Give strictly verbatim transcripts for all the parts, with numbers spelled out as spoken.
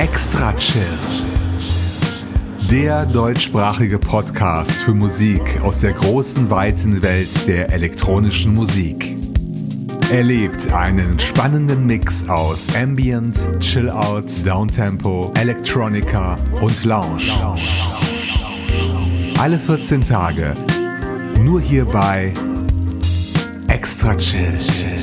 Extra Chill. Der deutschsprachige Podcast für Musik aus der großen, weiten Welt der elektronischen Musik. Erlebt einen spannenden Mix aus Ambient, Chill-Out, Downtempo, Electronica und Lounge. Alle vierzehn Tage, nur hier bei Extra Chill.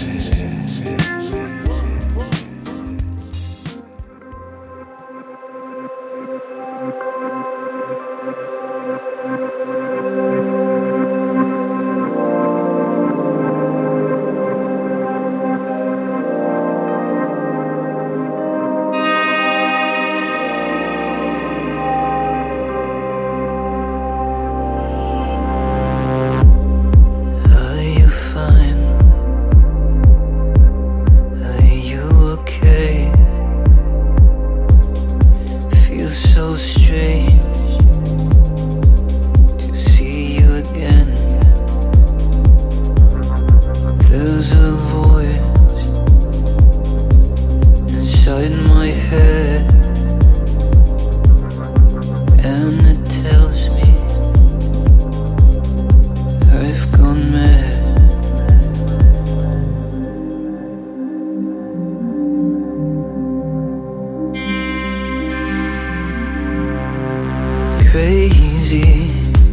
Crazy,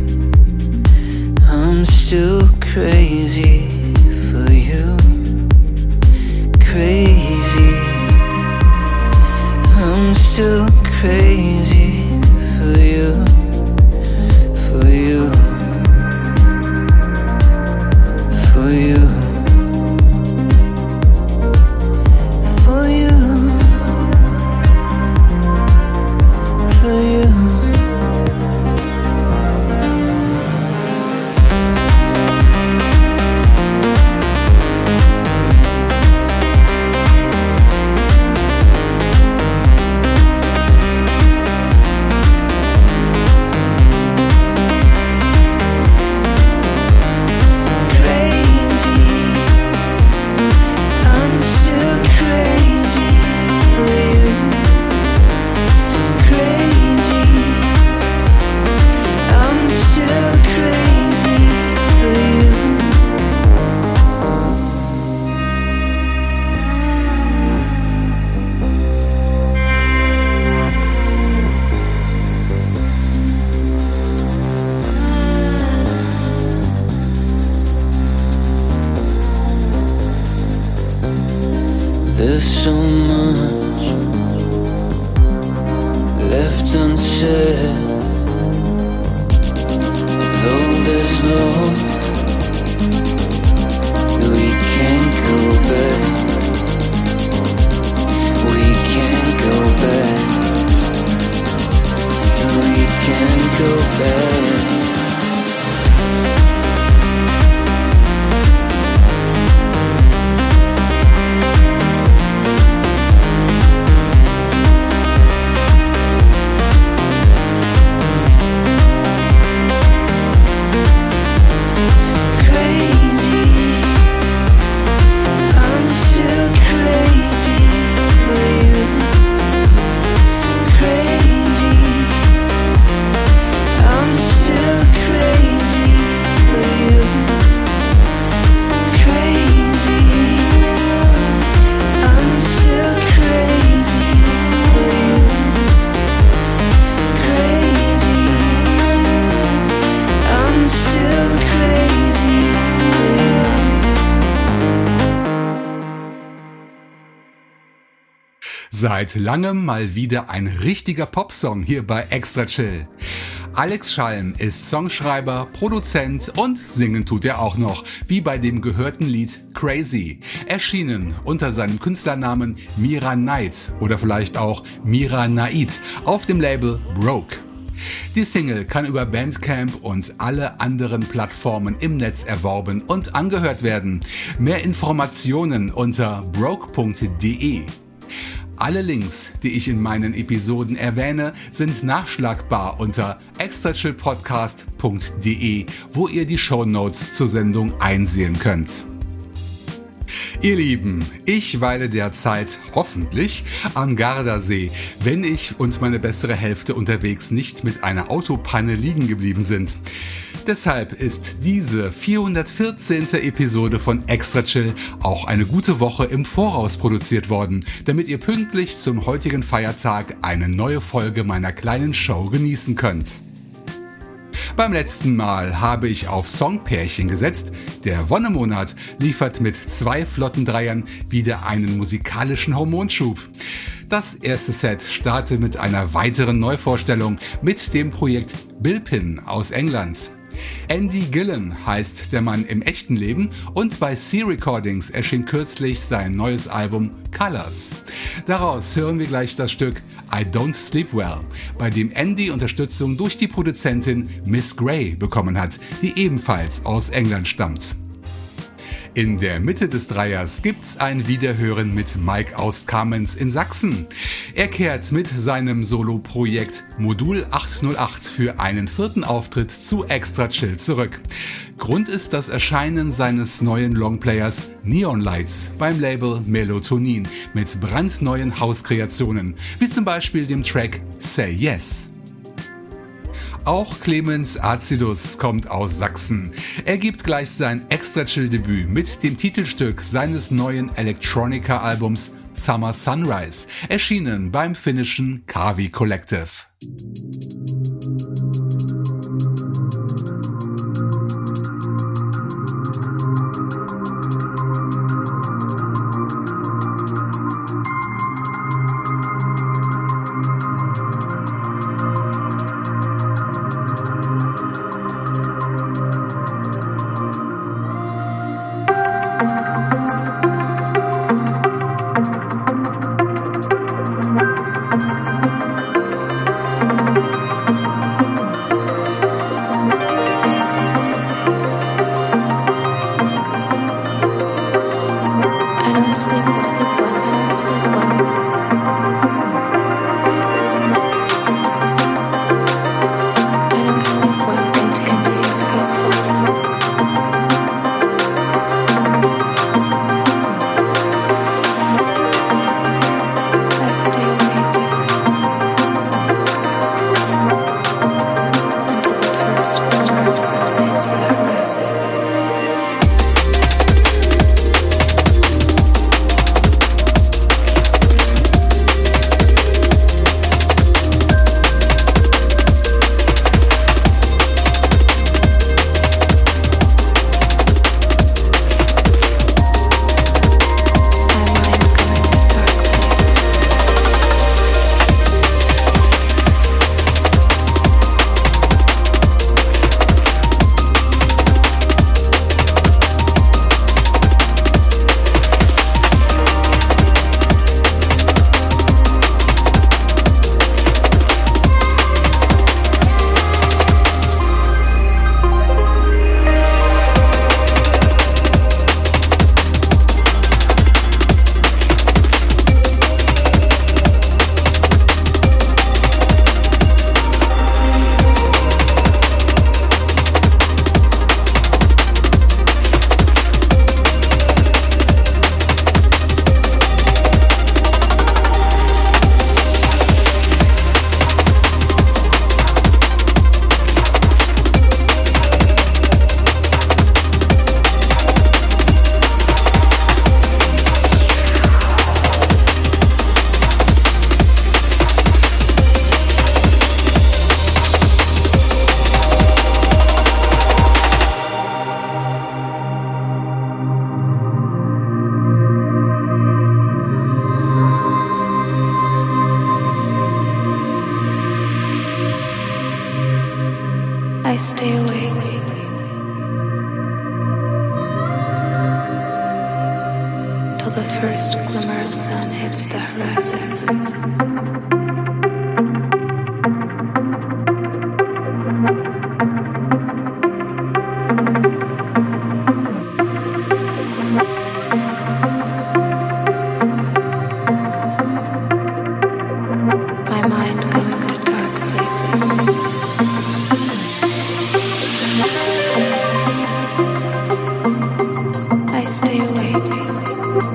I'm still crazy for you. Crazy, I'm still crazy for you. For you, for you, for you, for you. There's so much left unsaid. Though there's love, we can't go back. We can't go back. We can't go back. Seit langem mal wieder ein richtiger Popsong hier bei Extra Chill. Alex Schalm ist Songschreiber, Produzent und singen tut er auch noch, wie bei dem gehörten Lied Crazy, erschienen unter seinem Künstlernamen Mira Knight oder vielleicht auch Mira Naid auf dem Label Broke. Die Single kann über Bandcamp und alle anderen Plattformen im Netz erworben und angehört werden. Mehr Informationen unter broke punkt de. Alle Links, die ich in meinen Episoden erwähne, sind nachschlagbar unter extra chill podcast punkt de, wo ihr die Shownotes zur Sendung einsehen könnt. Ihr Lieben, ich weile derzeit hoffentlich am Gardasee, wenn ich und meine bessere Hälfte unterwegs nicht mit einer Autopanne liegen geblieben sind. Deshalb ist diese vierhundertvierzehnte Episode von Extra Chill auch eine gute Woche im Voraus produziert worden, damit ihr pünktlich zum heutigen Feiertag eine neue Folge meiner kleinen Show genießen könnt. Beim letzten Mal habe ich auf Songpärchen gesetzt. Der Wonnemonat liefert mit zwei flotten Dreiern wieder einen musikalischen Hormonschub. Das erste Set startet mit einer weiteren Neuvorstellung mit dem Projekt Bilpin aus England. Andy Gillen heißt der Mann im echten Leben und bei C Recordings erschien kürzlich sein neues Album Colors. Daraus hören wir gleich das Stück I Don't Sleep Well, bei dem Andy Unterstützung durch die Produzentin Miss Gray bekommen hat, die ebenfalls aus England stammt. In der Mitte des Dreiers gibt's ein Wiederhören mit Mike aus Kamenz in Sachsen. Er kehrt mit seinem Solo-Projekt Modul achthundertacht für einen vierten Auftritt zu Extra Chill zurück. Grund ist das Erscheinen seines neuen Longplayers Neon Lights beim Label Melatonin mit brandneuen Hauskreationen, wie zum Beispiel dem Track Say Yes. Auch Clemens Acidus kommt aus Sachsen. Er gibt gleich sein Extra-Chill-Debüt mit dem Titelstück seines neuen Electronica-Albums Summer Sunrise, erschienen beim finnischen Kavi Collective. I stay awake till the first glimmer of sun hits the horizon. Stay awake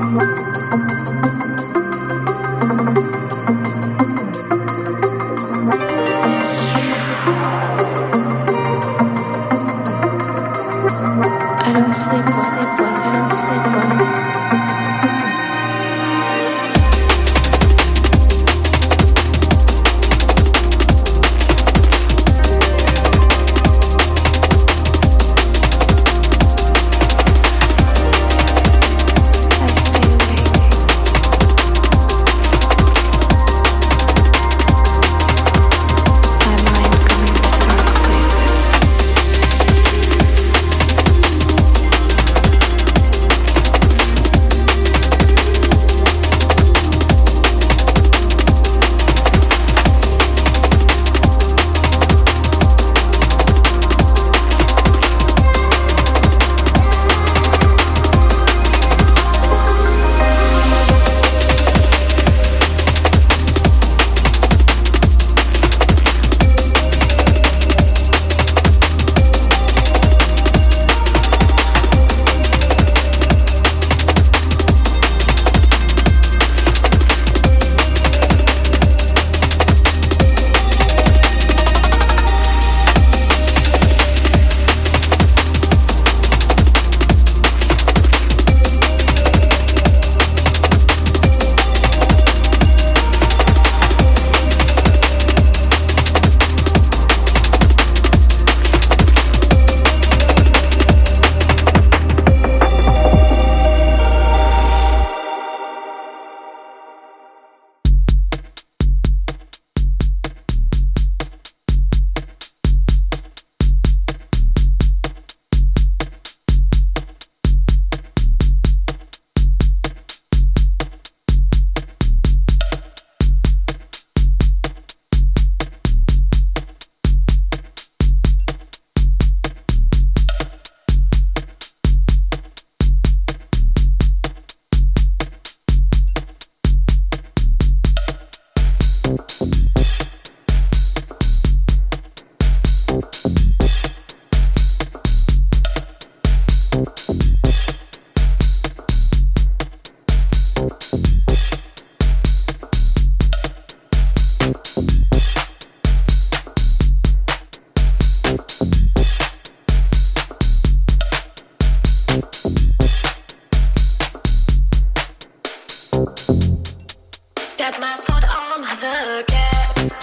my foot on the gas.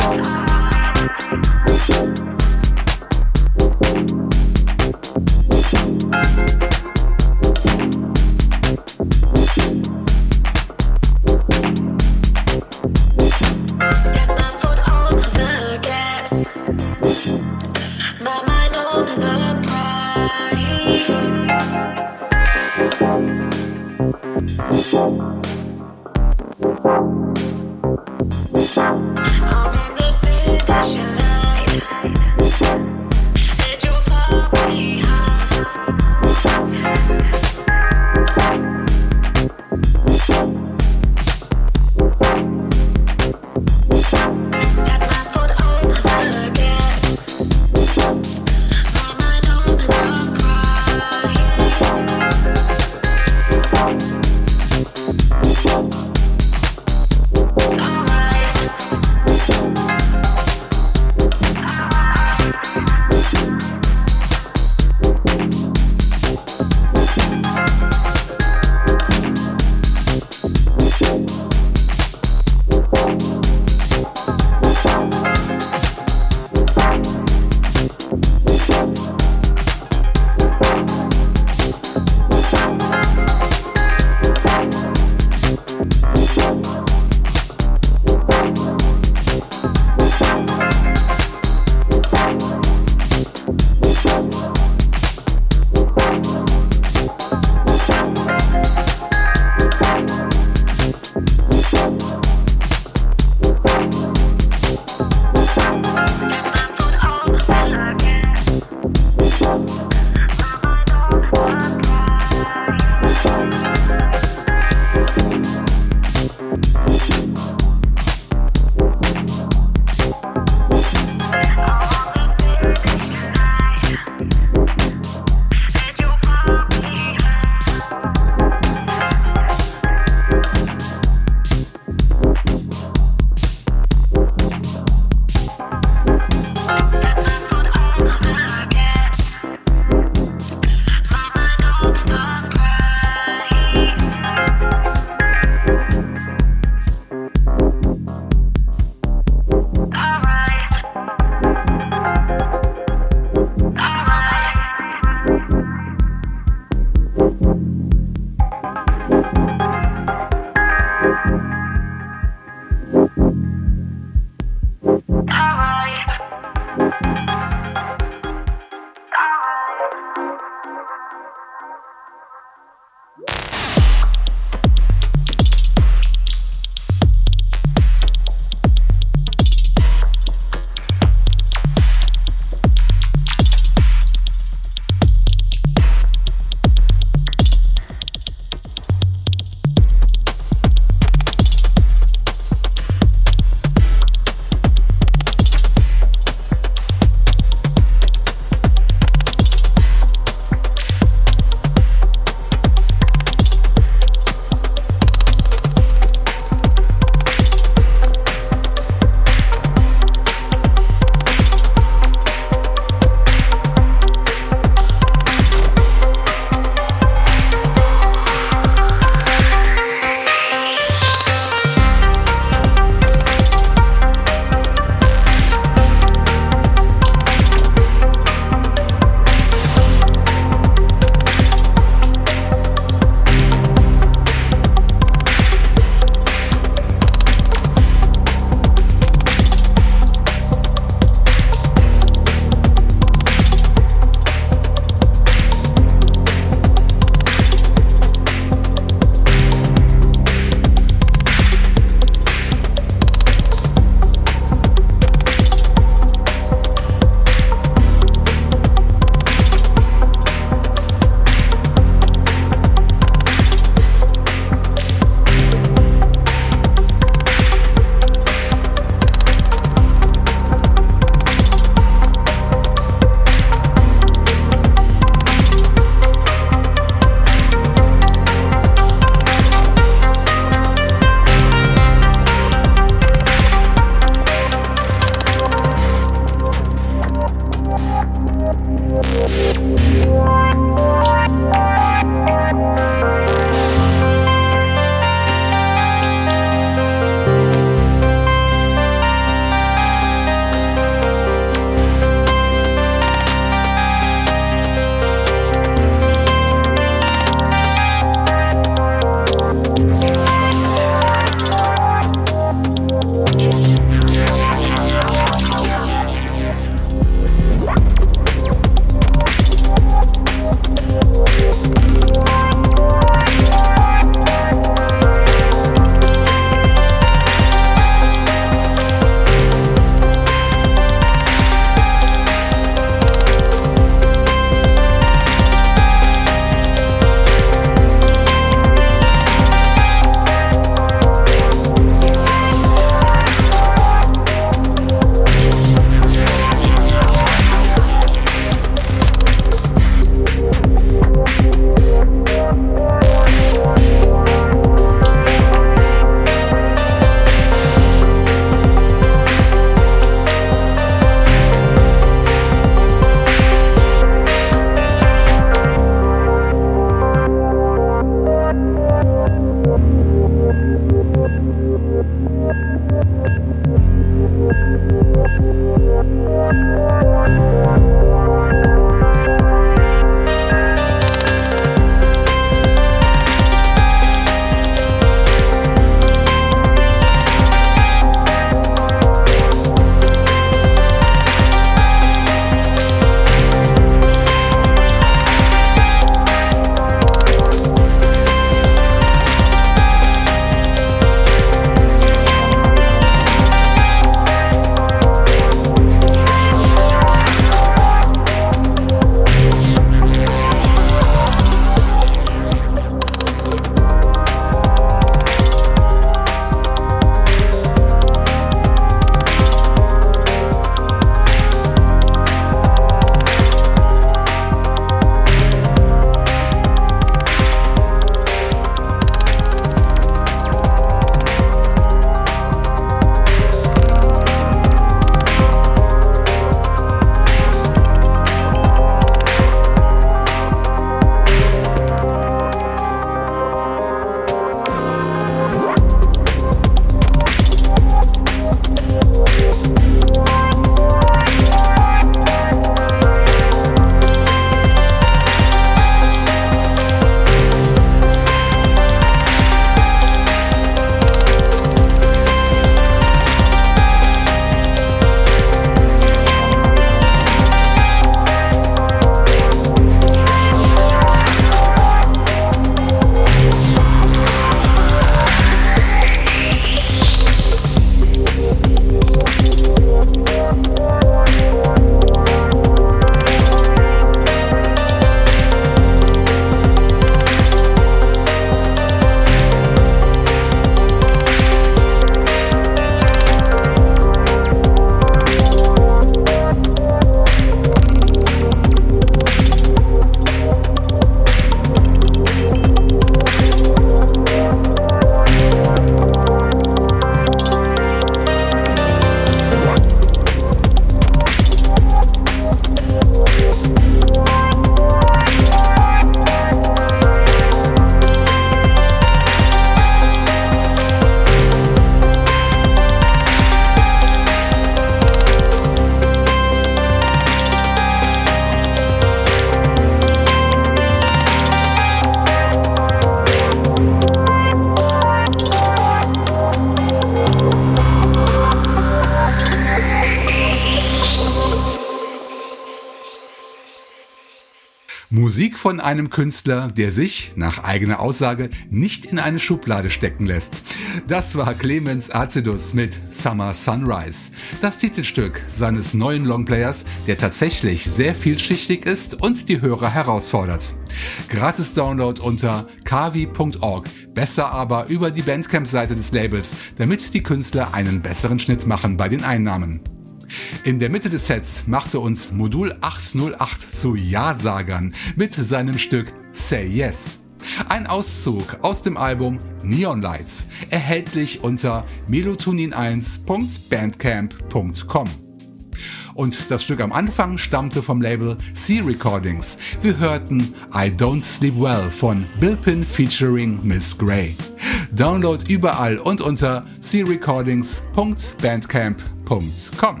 Musik von einem Künstler, der sich, nach eigener Aussage, nicht in eine Schublade stecken lässt. Das war Clemens Azidus mit Summer Sunrise, das Titelstück seines neuen Longplayers, der tatsächlich sehr vielschichtig ist und die Hörer herausfordert. Gratis Download unter kavi punkt org, besser aber über die Bandcamp-Seite des Labels, damit die Künstler einen besseren Schnitt machen bei den Einnahmen. In der Mitte des Sets machte uns Modul achthundertacht zu Ja-Sagern mit seinem Stück Say Yes. Ein Auszug aus dem Album Neon Lights, erhältlich unter melotonin eins punkt bandcamp punkt com. Und das Stück am Anfang stammte vom Label C Recordings. Wir hörten I Don't Sleep Well von Bilpin featuring Miss Gray. Download überall und unter c recordings punkt bandcamp punkt com.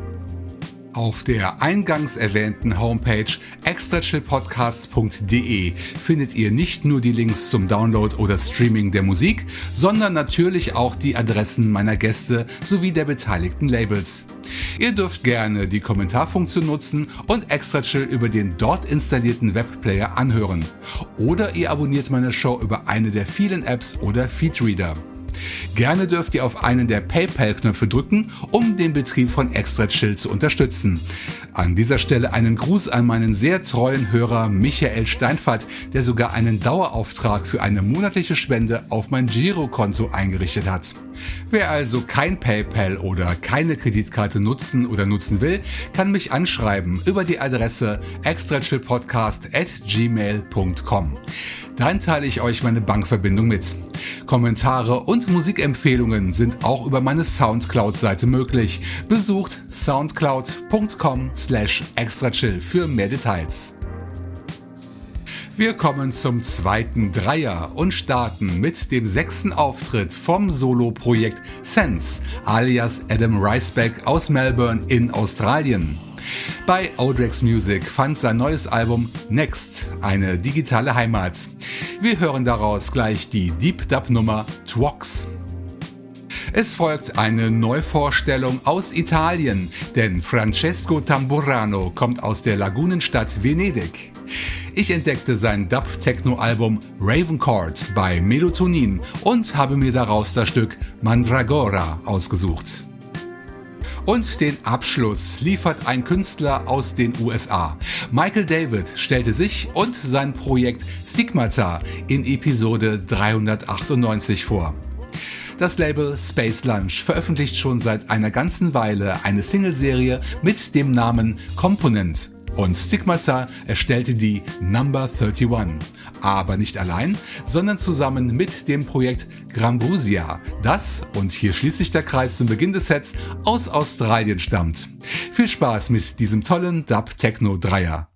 Auf der eingangs erwähnten Homepage extra chill podcast punkt de findet ihr nicht nur die Links zum Download oder Streaming der Musik, sondern natürlich auch die Adressen meiner Gäste sowie der beteiligten Labels. Ihr dürft gerne die Kommentarfunktion nutzen und Extra Chill über den dort installierten Webplayer anhören. Oder ihr abonniert meine Show über eine der vielen Apps oder Feedreader. Gerne dürft ihr auf einen der PayPal-Knöpfe drücken, um den Betrieb von Extra Chill zu unterstützen. An dieser Stelle einen Gruß an meinen sehr treuen Hörer Michael Steinfert, der sogar einen Dauerauftrag für eine monatliche Spende auf mein Girokonto eingerichtet hat. Wer also kein PayPal oder keine Kreditkarte nutzen oder nutzen will, kann mich anschreiben über die Adresse extra chill podcast at gmail punkt com. Dann teile ich euch meine Bankverbindung mit. Kommentare und Musikempfehlungen sind auch über meine Soundcloud-Seite möglich. Besucht soundcloud punkt com slash extrachill für mehr Details. Wir kommen zum zweiten Dreier und starten mit dem sechsten Auftritt vom Solo-Projekt Sense alias Adam Riceback aus Melbourne in Australien. Bei Odrex Music fand sein neues Album Next eine digitale Heimat. Wir hören daraus gleich die Deep Dub Nummer Twox. Es folgt eine Neuvorstellung aus Italien, denn Francesco Tamburrano kommt aus der Lagunenstadt Venedig. Ich entdeckte sein Dub-Techno-Album Ravencourt bei Melotonin und habe mir daraus das Stück Mandragora ausgesucht. Und den Abschluss liefert ein Künstler aus den U S A. Michael David stellte sich und sein Projekt Stigmata in Episode dreihundertachtundneunzig vor. Das Label Space Lunch veröffentlicht schon seit einer ganzen Weile eine Singleserie mit dem Namen Component. Und Stigmata erstellte die Number einunddreißig. Aber nicht allein, sondern zusammen mit dem Projekt Grambusia, das, und hier schließt sich der Kreis zum Beginn des Sets, aus Australien stammt. Viel Spaß mit diesem tollen Dub-Techno-Dreier.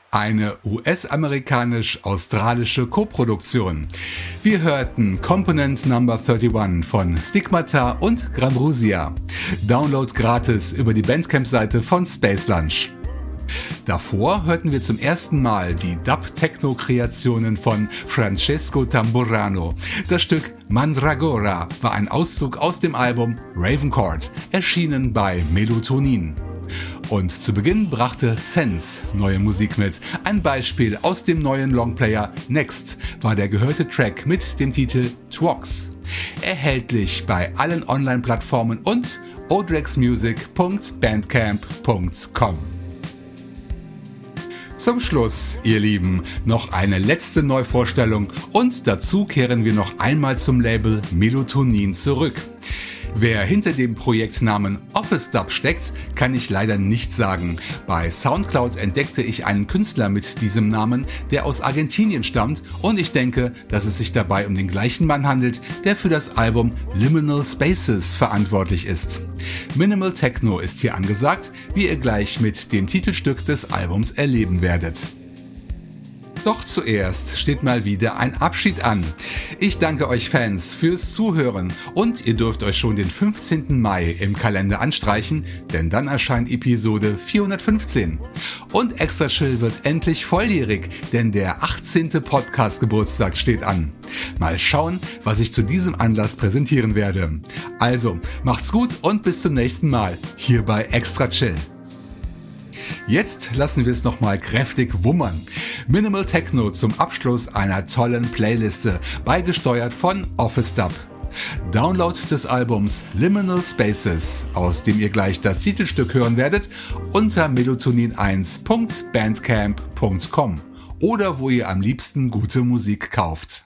Eine U S-amerikanisch-australische Koproduktion. Wir hörten Component Number einunddreißig von Stigmata und Grambrusia. Download gratis über die Bandcamp-Seite von Space Lunch. Davor hörten wir zum ersten Mal die Dub-Techno-Kreationen von Francesco Tamburrano. Das Stück Mandragora war ein Auszug aus dem Album Ravencourt, erschienen bei Melotonin. Und zu Beginn brachte Sense neue Musik mit. Ein Beispiel aus dem neuen Longplayer Next war der gehörte Track mit dem Titel Twox. Erhältlich bei allen Online-Plattformen und odrexmusic punkt bandcamp punkt com. Zum Schluss, ihr Lieben, noch eine letzte Neuvorstellung und dazu kehren wir noch einmal zum Label Melotonin zurück. Wer hinter dem Projektnamen Office Dub steckt, kann ich leider nicht sagen. Bei Soundcloud entdeckte ich einen Künstler mit diesem Namen, der aus Argentinien stammt, und ich denke, dass es sich dabei um den gleichen Mann handelt, der für das Album Liminal Spaces verantwortlich ist. Minimal Techno ist hier angesagt, wie ihr gleich mit dem Titelstück des Albums erleben werdet. Doch zuerst steht mal wieder ein Abschied an. Ich danke euch Fans fürs Zuhören und ihr dürft euch schon den fünfzehnten Mai im Kalender anstreichen, denn dann erscheint Episode vierhundertfünfzehn. Und Extra Chill wird endlich volljährig, denn der achtzehnte Podcast-Geburtstag steht an. Mal schauen, was ich zu diesem Anlass präsentieren werde. Also, macht's gut und bis zum nächsten Mal hier bei Extra Chill. Jetzt lassen wir es nochmal kräftig wummern. Minimal Techno zum Abschluss einer tollen Playliste, beigesteuert von Office Dub. Download des Albums Liminal Spaces, aus dem ihr gleich das Titelstück hören werdet, unter melotonin eins punkt bandcamp punkt com oder wo ihr am liebsten gute Musik kauft.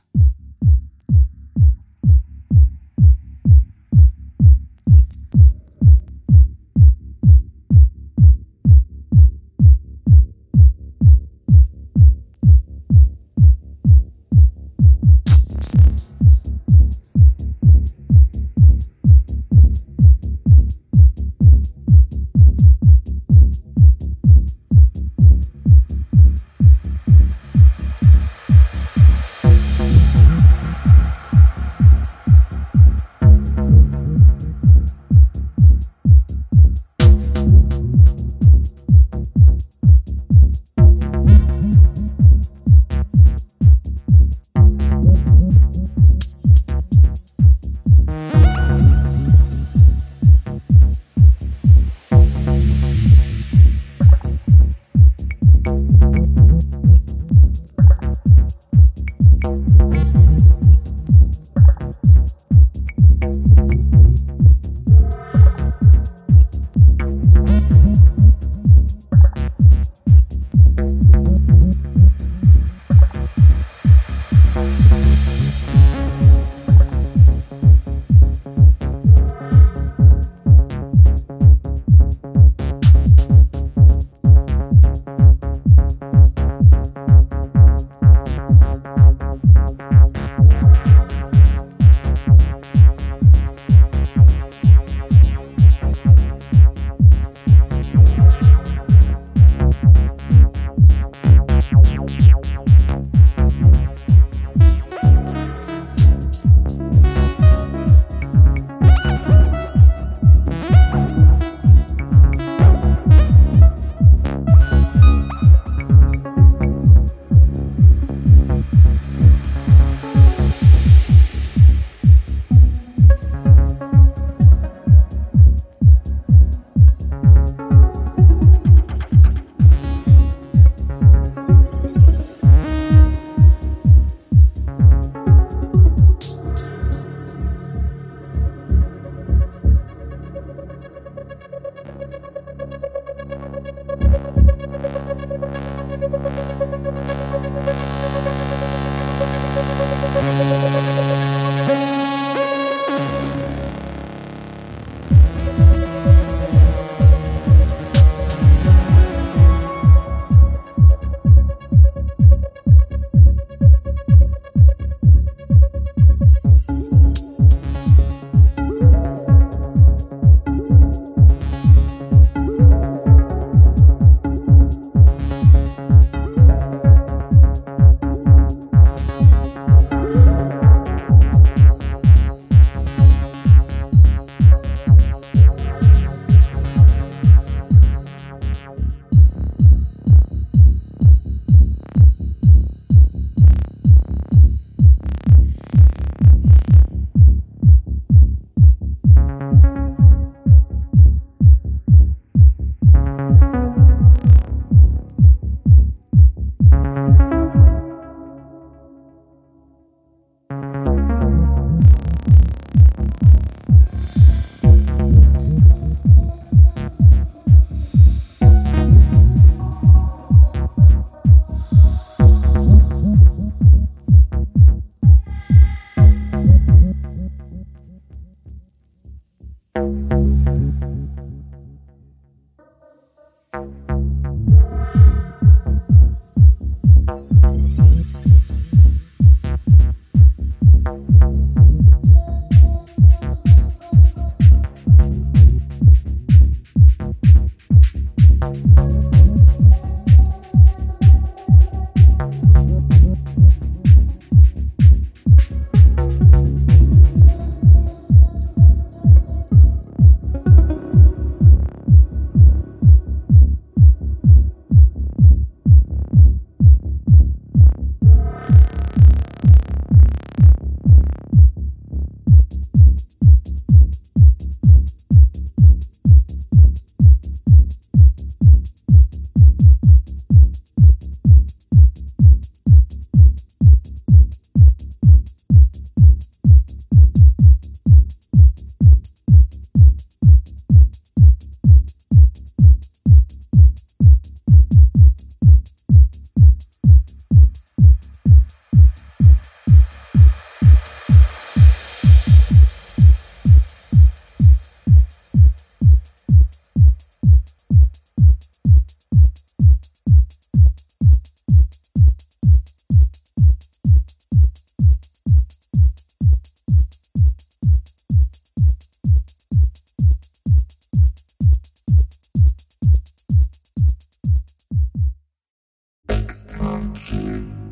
Extra chill.